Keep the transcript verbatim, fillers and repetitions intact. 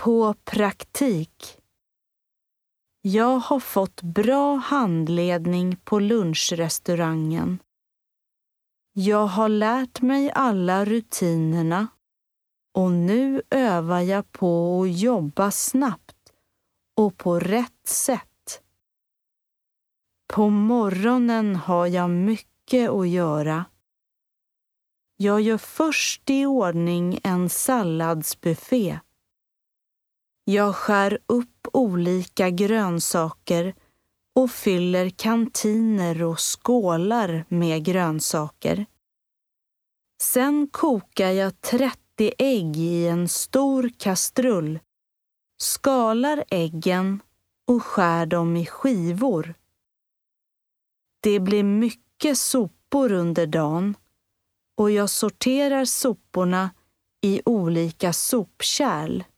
på praktik. Jag har fått bra handledning på lunchrestaurangen. Jag har lärt mig alla rutinerna och nu övar jag på att jobba snabbt och på rätt sätt. På morgonen har jag mycket att göra. Jag gör först i ordning en salladsbuffé. Jag skär upp olika grönsaker och fyller kantiner och skålar med grönsaker. Sen kokar jag trettio ägg i en stor kastrull, skalar äggen och skär dem i skivor. Det blir mycket sopor under dagen och jag sorterar soporna i olika sopkärl.